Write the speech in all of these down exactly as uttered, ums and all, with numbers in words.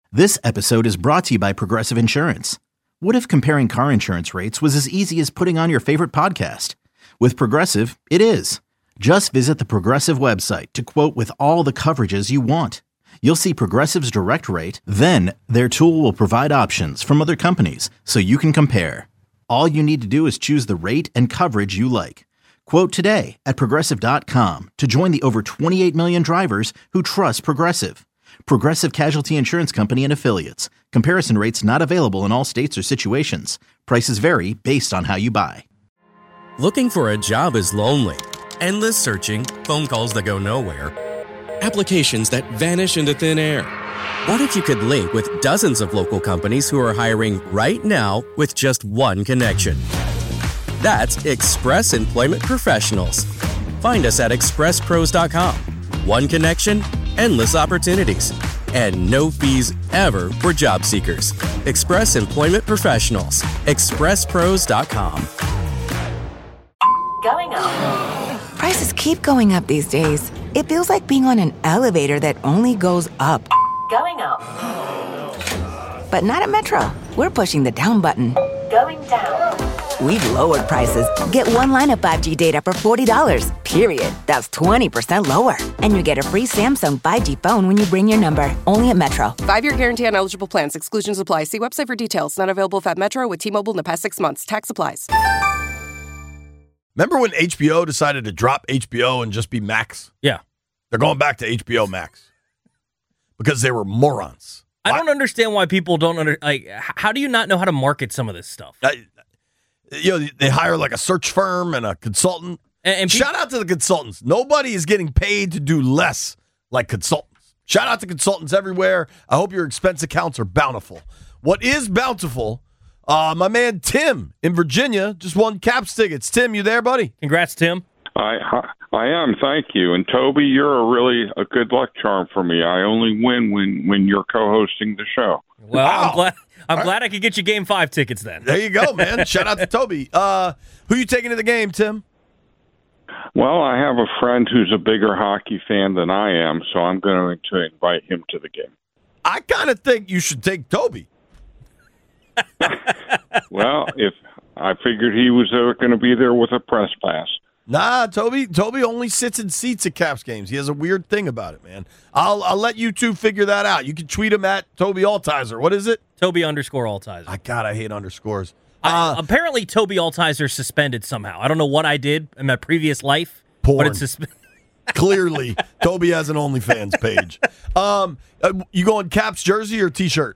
This episode is brought to you by Progressive Insurance. What if comparing car insurance rates was as easy as putting on your favorite podcast? With Progressive, it is. Just visit the Progressive website to quote with all the coverages you want. You'll see Progressive's direct rate, then their tool will provide options from other companies so you can compare. All you need to do is choose the rate and coverage you like. Quote today at progressive dot com to join the over twenty-eight million drivers who trust Progressive. Progressive Casualty Insurance Company and Affiliates. Comparison rates not available in all states or situations. Prices vary based on how you buy. Looking for a job is lonely. Endless searching, phone calls that go nowhere, applications that vanish into thin air. What if you could link with dozens of local companies who are hiring right now with just one connection? That's Express Employment Professionals. Find us at express pros dot com. One connection, endless opportunities, and no fees ever for job seekers. Express Employment Professionals. express pros dot com. Going up. Prices keep going up these days. It feels like being on an elevator that only goes up. Going up. But not at Metro. We're pushing the down button. Going down. We've lowered prices. Get one line of five G data for forty dollars, period. That's twenty percent lower. And you get a free Samsung five G phone when you bring your number. Only at Metro. Five-year guarantee on eligible plans. Exclusions apply. See website for details. Not available if at Metro with T-Mobile in the past six months. Tax applies. Remember when H B O decided to drop H B O and just be Max? Yeah. They're going back to H B O Max because they were morons. I Why? don't understand why people don't under like. How do you not know how to market some of this stuff? I, you know, they hire like a search firm and a consultant. And, and Shout out to the consultants. Nobody is getting paid to do less like consultants. Shout out to consultants everywhere. I hope your expense accounts are bountiful. What is bountiful? Uh, my man Tim in Virginia just won Caps tickets. Tim, you there, buddy? Congrats, Tim. I I am, thank you. And Toby, you're a really a good luck charm for me. I only win when, when you're co-hosting the show. Well, Wow. I'm glad. I'm All glad right. I could get you Game Five tickets then. There you go, man. Shout out to Toby. Uh, who you taking to the game, Tim? Well, I have a friend who's a bigger hockey fan than I am, so I'm going to invite him to the game. I kind of think you should take Toby. Well, if I figured he was uh, going to be there with a press pass. Nah, Toby. Toby only sits in seats at Caps games. He has a weird thing about it, man. I'll I'll let you two figure that out. You can tweet him at Toby Altizer. What is it? Toby underscore Altizer. I God, I hate underscores. Uh, Uh, apparently, Toby Altizer suspended somehow. I don't know what I did in my previous life, Porn. but it's suspended. clearly, Toby has an OnlyFans page. Um, uh, you going Caps jersey or T-shirt?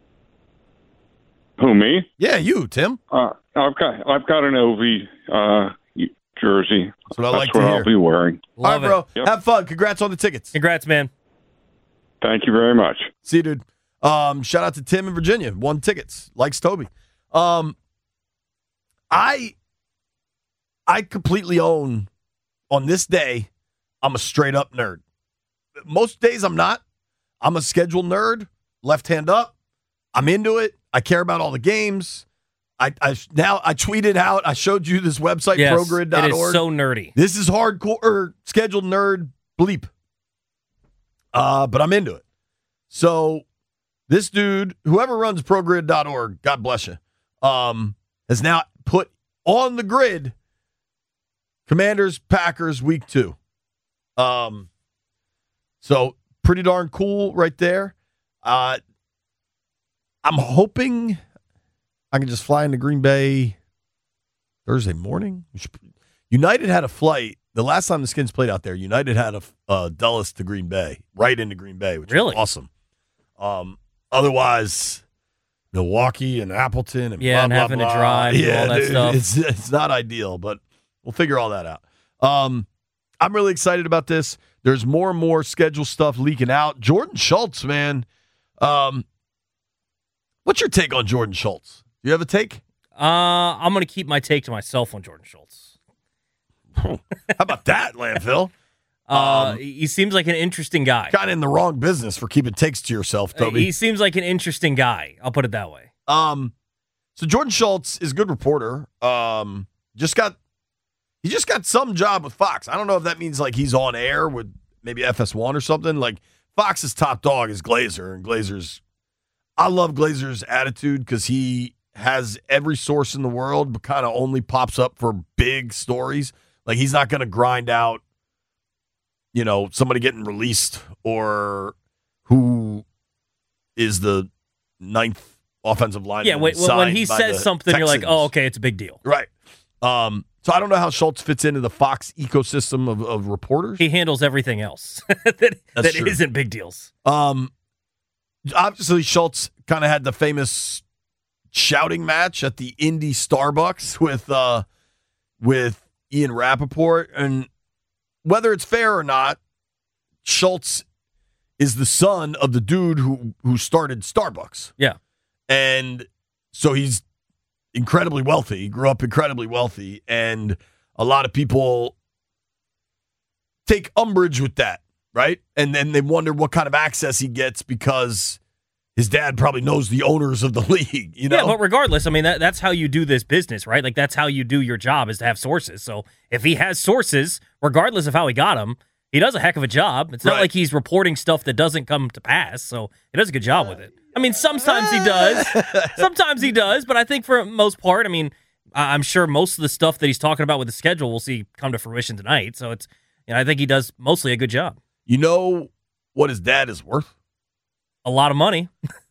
Who, me? Yeah, you, Tim. Uh, I've got I've got an O V uh, jersey. That's what I That's like to what hear. I'll be wearing. All right, Love bro. it. Yep. Have fun. Congrats on the tickets. Congrats, man. Thank you very much. See you, dude. Um, shout out to Tim in Virginia. Won tickets. Likes Toby. Um, I I completely own on this day, I'm a straight up nerd. Most days I'm not. I'm a scheduled nerd, left hand up. I'm into it. I care about all the games. I, I now I tweeted out, I showed you this website, Yes, progrid dot org. it is so nerdy. This is hardcore or scheduled nerd bleep. Uh, but I'm into it. So this dude, whoever runs progrid dot org, God bless you, um, has now put on the grid Commanders Packers week two. Um, so pretty darn cool right there. Uh, I'm hoping I can just fly into Green Bay Thursday morning. United had a flight. The last time the Skins played out there, United had a uh, Dulles to Green Bay, right into Green Bay, which Really? was awesome. Um, otherwise, Milwaukee and Appleton and Yeah, blah, and blah, having to blah. drive and yeah, all that dude, stuff. It's it's not ideal, but we'll figure all that out. Um, I'm really excited about this. There's more and more schedule stuff leaking out. Jordan Schultz, man. Um, what's your take on Jordan Schultz? Do you have a take? Uh, I'm going to keep my take to myself on Jordan Schultz. How about that, Landfill? Uh, Um, he seems like an interesting guy. Kind of in the wrong business for keeping takes to yourself, Uh, Toby. He seems like an interesting guy. I'll put it that way. Um, so Jordan Schultz is a good reporter. Um, just got he just got some job with Fox. I don't know if that means like he's on air with maybe F S one or something. Like Fox's top dog is Glazer, and Glazer's I love Glazer's attitude because he has every source in the world, but kind of only pops up for big stories. Like, he's not going to grind out, you know, somebody getting released or who is the ninth offensive lineman. Yeah, when, when he says something, Texans. You're like, oh, okay, it's a big deal. Right. Um, so I don't know how Schultz fits into the Fox ecosystem of, of reporters. He handles everything else that, that isn't big deals. Um, obviously, Schultz kind of had the famous shouting match at the Indy Starbucks with uh, with Ian Rappaport. And whether it's fair or not, Schultz is the son of the dude who, who started Starbucks. Yeah. And so he's incredibly wealthy. He grew up incredibly wealthy. And a lot of people take umbrage with that, right? And then they wonder what kind of access he gets because his dad probably knows the owners of the league, you know? Yeah, but regardless, I mean, that, that's how you do this business, right? Like, that's how you do your job, is to have sources. So if he has sources, regardless of how he got them, he does a heck of a job. It's not Right. like he's reporting stuff that doesn't come to pass, so he does a good job with it. I mean, sometimes he does. Sometimes he does, but I think for the most part, I mean, I'm sure most of the stuff that he's talking about with the schedule we'll see come to fruition tonight. So it's, you know, I think he does mostly a good job. You know what his dad is worth? A lot of money.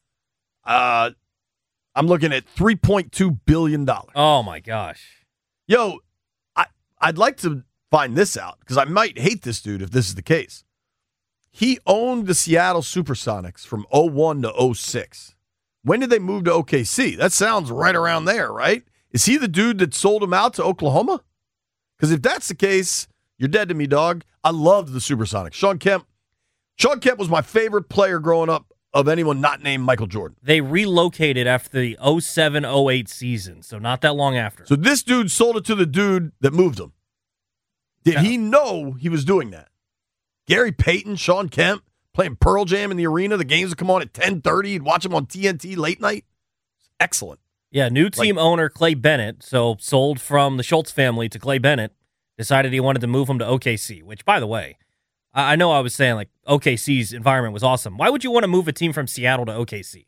Uh, I'm looking at three point two billion dollars. Oh, my gosh. Yo, I, I'd like to find this out because I might hate this dude if this is the case. He owned the Seattle Supersonics from oh one to oh six. When did they move to O K C? That sounds right around there, right? Is he the dude that sold him out to Oklahoma? Because if that's the case, you're dead to me, dog. I loved the Supersonics. Sean Kemp. Sean Kemp was my favorite player growing up of anyone not named Michael Jordan. They relocated after the oh seven oh eight season, so not that long after. So this dude sold it to the dude that moved him. Did Yeah. he know he was doing that? Gary Payton, Sean Kemp, playing Pearl Jam in the arena. The games would come on at ten thirty. You'd watch them on T N T late night. Excellent. Yeah, new team Like- owner Clay Bennett, so sold from the Schultz family to Clay Bennett, decided he wanted to move him to O K C, which, by the way, I I know I was saying, like, O K C's environment was awesome. Why would you want to move a team from Seattle to O K C?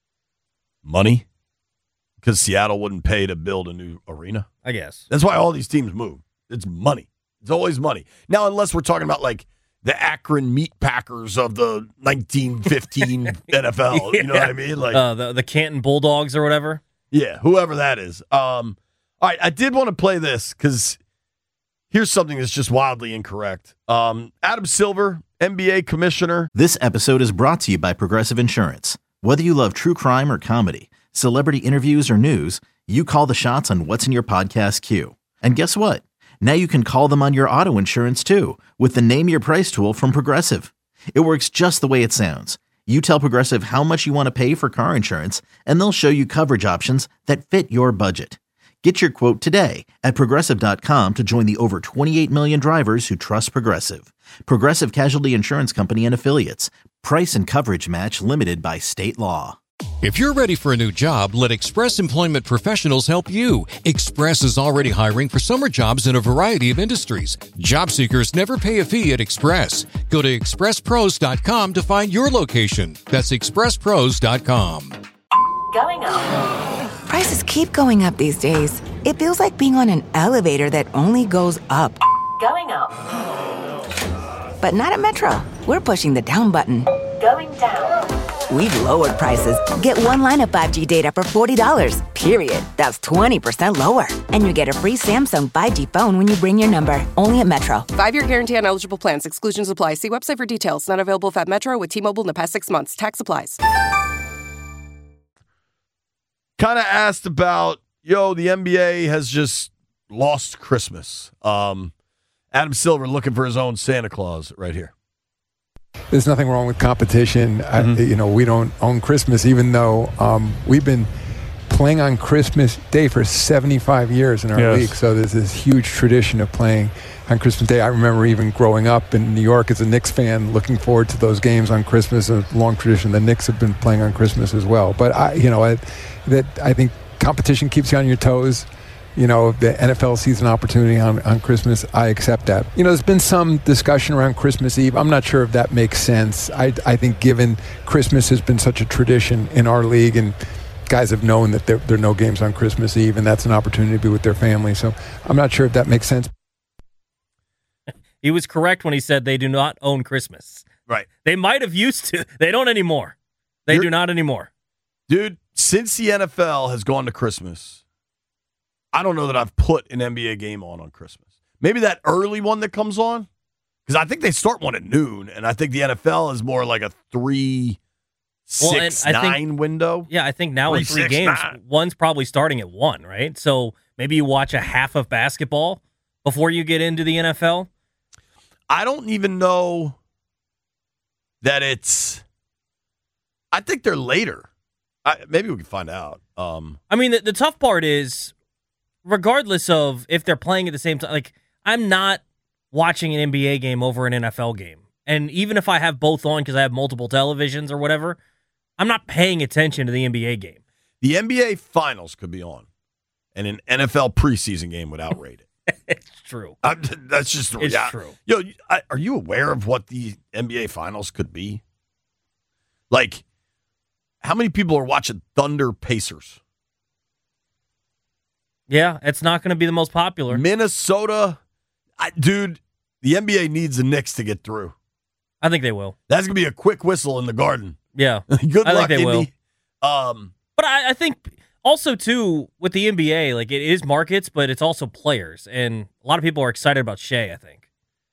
Money. Because Seattle wouldn't pay to build a new arena. I guess. That's why all these teams move. It's money. It's always money. Now, unless we're talking about, like, the Akron Meat Packers of the nineteen fifteen N F L. You know what I mean? Like, uh, the, the Canton Bulldogs or whatever? yeah, whoever that is. Um, all right, I did want to play this because here's something that's just wildly incorrect. Um, Adam Silver, N B A commissioner. This episode is brought to you by Progressive Insurance. Whether you love true crime or comedy, celebrity interviews or news, you call the shots on what's in your podcast queue. And guess what? Now you can call them on your auto insurance too with the Name Your Price tool from Progressive. It works just the way it sounds. You tell Progressive how much you want to pay for car insurance, and they'll show you coverage options that fit your budget. Get your quote today at Progressive dot com to join the over twenty-eight million drivers who trust Progressive. Progressive Casualty Insurance Company and Affiliates. Price and coverage match limited by state law. If you're ready for a new job, let Express Employment Professionals help you. Express is already hiring for summer jobs in a variety of industries. Job seekers never pay a fee at Express. Go to express pros dot com to find your location. That's express pros dot com. Going up. Prices keep going up these days. It feels like being on an elevator that only goes up. Going up. But not at Metro. We're pushing the down button. Going down. We've lowered prices. Get one line of five G data for forty dollars, period. That's twenty percent lower. And you get a free Samsung five G phone when you bring your number. Only at Metro. Five-year guarantee on eligible plans. Exclusions apply. See website for details. Not available if at Metro with T-Mobile in the past six months. Tax applies. Kind of asked about, yo, the N B A has just lost Christmas. Um, Adam Silver looking for his own Santa Claus right here. There's nothing wrong with competition. Mm-hmm. I, you know, we don't own Christmas, even though um, we've been playing on Christmas Day for seventy-five years in our Yes. league. So there's this huge tradition of playing on Christmas Day. I remember even growing up in New York as a Knicks fan, looking forward to those games on Christmas. A long tradition. The Knicks have been playing on Christmas as well. But I, you know, I, that I think competition keeps you on your toes. you know, the N F L sees an opportunity on, on Christmas, I accept that. You know, there's been some discussion around Christmas Eve. I'm not sure if that makes sense. I, I think given Christmas has been such a tradition in our league, and guys have known that there, there are no games on Christmas Eve, and that's an opportunity to be with their family. So I'm not sure if that makes sense. He was correct when he said they do not own Christmas. Right. They might have used to. They don't anymore. They You're, do not anymore. Dude, since the N F L has gone to Christmas, I don't know that I've put an N B A game on on Christmas. Maybe that early one that comes on, because I think they start one at noon, and I think the N F L is more like a three, six, well, nine think, window. Yeah, I think now three, with three six, games, nine. one's probably starting at one, right? So maybe you watch a half of basketball before you get into the N F L. I don't even know that it's – I think they're later. I, maybe we can find out. Um, I mean, the, the tough part is, regardless of if they're playing at the same time, like, I'm not watching an N B A game over an N F L game. And even if I have both on because I have multiple televisions or whatever, I'm not paying attention to the N B A game. The N B A Finals could be on, and an N F L preseason game would outrate it. It's true. I'm, that's just it's yeah. true. Yo, I, are you aware of what the N B A Finals could be? Like, how many people are watching Thunder Pacers? Yeah, it's not going to be the most popular. Minnesota, I, dude, the N B A needs the Knicks to get through. I think they will. That's going to be a quick whistle in the Garden. Yeah. Good I luck, think they Indy. will. Um, but I, I think also, too, with the N B A, like, it is markets, but it's also players. And a lot of people are excited about Shea, I think.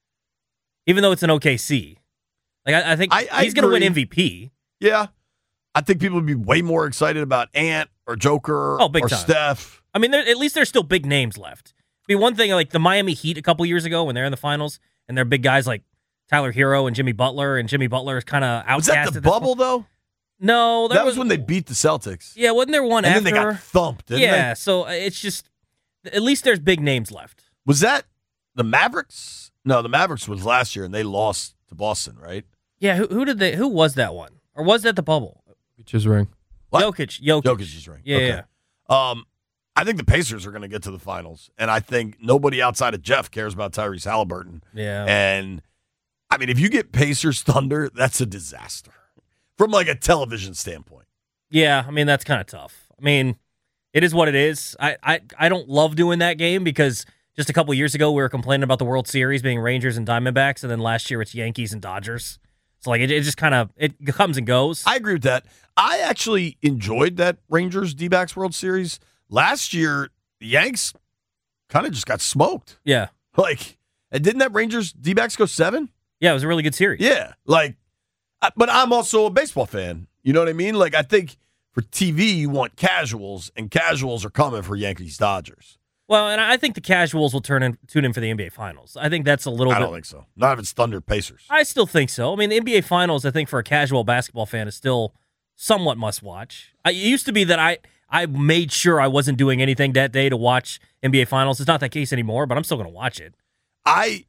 Even though it's an O K C. Like, I, I think I, I he's going to win M V P. Yeah. I think people would be way more excited about Ant or Joker oh, big or time. Steph. I mean, at least there's still big names left. I mean, one thing, like the Miami Heat a couple years ago when they're in the finals, and they're big guys like Tyler Hero and Jimmy Butler, and Jimmy Butler is kind of outcast. Was that the bubble, though? No. That was, was when they beat the Celtics. Yeah, wasn't there one and after? And then they got thumped, didn't yeah, they? Yeah, so it's just, at least there's big names left. Was that the Mavericks? No, the Mavericks was last year, and they lost to Boston, right? Yeah, who, who did they? Who was that one? Or was that the bubble? Jokic's ring. What? Jokic. Jokic. Jokic's ring. Yeah, okay. yeah. Um, I think the Pacers are going to get to the finals, and I think nobody outside of Jeff cares about Tyrese Halliburton. Yeah. And, I mean, if you get Pacers Thunder, that's a disaster from, like, a television standpoint. Yeah, I mean, that's kind of tough. I mean, it is what it is. I, I, I don't love doing that game because just a couple years ago we were complaining about the World Series being Rangers and Diamondbacks, and then last year it's Yankees and Dodgers. So, like, it, it just kind of it comes and goes. I agree with that. I actually enjoyed that Rangers D-backs World Series. Last year, the Yanks kind of just got smoked. Yeah. Like, and didn't that Rangers D-backs go seven? Yeah, it was a really good series. Yeah. Like, but I'm also a baseball fan. You know what I mean? Like, I think for T V, you want casuals, and casuals are coming for Yankees Dodgers. Well, and I think the casuals will turn in, tune in for the N B A Finals. I think that's a little I bit. don't think so. Not if it's Thunder Pacers. I still think so. I mean, the N B A Finals, I think for a casual basketball fan, is still somewhat must watch. I, it used to be that I, I made sure I wasn't doing anything that day to watch N B A Finals. It's not that case anymore, but I'm still going to watch it. I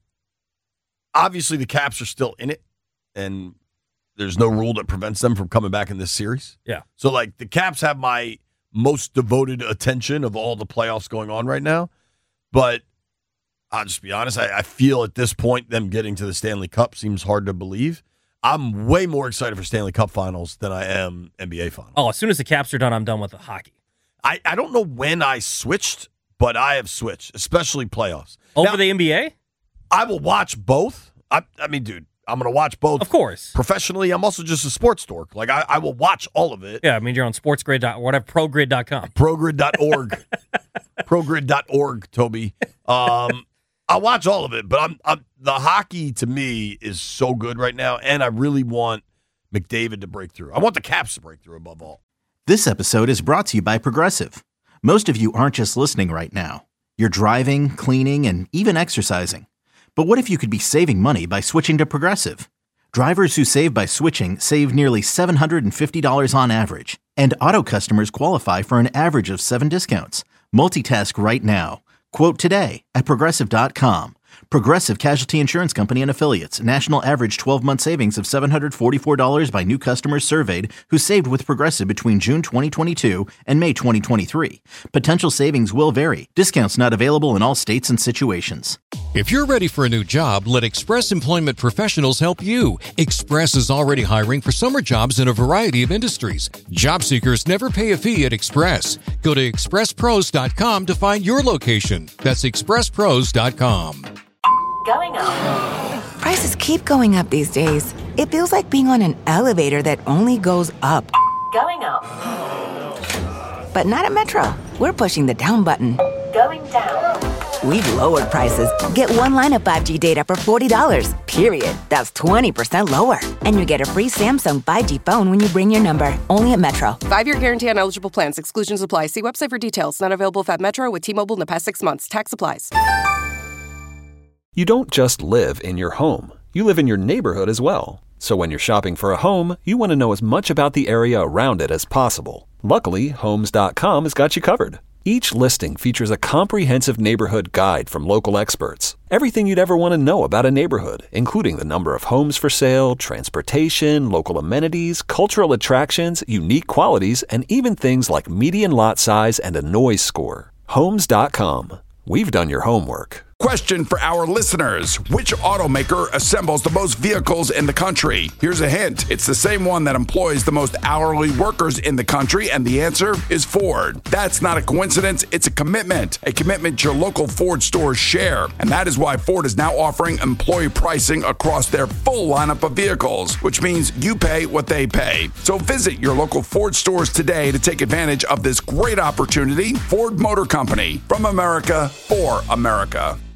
obviously the Caps are still in it, and there's no rule that prevents them from coming back in this series. Yeah. So, like, the Caps have my most devoted attention of all the playoffs going on right now. But I'll just be honest, I, I feel at this point them getting to the Stanley Cup seems hard to believe. I'm way more excited for Stanley Cup finals than I am N B A finals. Oh, as soon as the Caps are done, I'm done with the hockey. I, I don't know when I switched, but I have switched, especially playoffs. Over now, the N B A? I will watch both. I, I mean, dude, I'm going to watch both. Of course. Professionally, I'm also just a sports dork. Like, I, I will watch all of it. Yeah, I mean, you're on sportsgrid or whatever, progrid dot com. Progrid dot org. progrid dot org, Toby. Um, I'll watch all of it, but I'm, I'm the hockey to me is so good right now, and I really want McDavid to break through. I want the Caps to break through above all. This episode is brought to you by Progressive. Most of you aren't just listening right now. You're driving, cleaning, and even exercising. But what if you could be saving money by switching to Progressive? Drivers who save by switching save nearly seven hundred fifty dollars on average, and auto customers qualify for an average of seven discounts. Multitask right now. Quote today at Progressive dot com. Progressive Casualty Insurance Company and Affiliates. National average twelve-month savings of seven hundred forty-four dollars by new customers surveyed who saved with Progressive between June twenty twenty-two and May twenty twenty-three. Potential savings will vary. Discounts not available in all states and situations. If you're ready for a new job, let Express Employment Professionals help you. Express is already hiring for summer jobs in a variety of industries. Job seekers never pay a fee at Express. Go to express pros dot com to find your location. That's express pros dot com. Going up. Prices keep going up these days. It feels like being on an elevator that only goes up. Going up. But not at Metro. We're pushing the down button. Going down. We've lowered prices. Get one line of five G data for forty dollars, period. That's twenty percent lower. And you get a free Samsung five G phone when you bring your number. Only at Metro. Five-year guarantee on eligible plans. Exclusions apply. See website for details. Not available if at Metro with T-Mobile in the past six months. Tax applies. You don't just live in your home. You live in your neighborhood as well. So when you're shopping for a home, you want to know as much about the area around it as possible. Luckily, Homes dot com has got you covered. Each listing features a comprehensive neighborhood guide from local experts. Everything you'd ever want to know about a neighborhood, including the number of homes for sale, transportation, local amenities, cultural attractions, unique qualities, and even things like median lot size and a noise score. Homes dot com. We've done your homework. Question for our listeners. Which automaker assembles the most vehicles in the country? Here's a hint. It's the same one that employs the most hourly workers in the country, and the answer is Ford. That's not a coincidence. It's a commitment. A commitment your local Ford stores share. And that is why Ford is now offering employee pricing across their full lineup of vehicles, which means you pay what they pay. So visit your local Ford stores today to take advantage of this great opportunity. Ford Motor Company. From America, for America.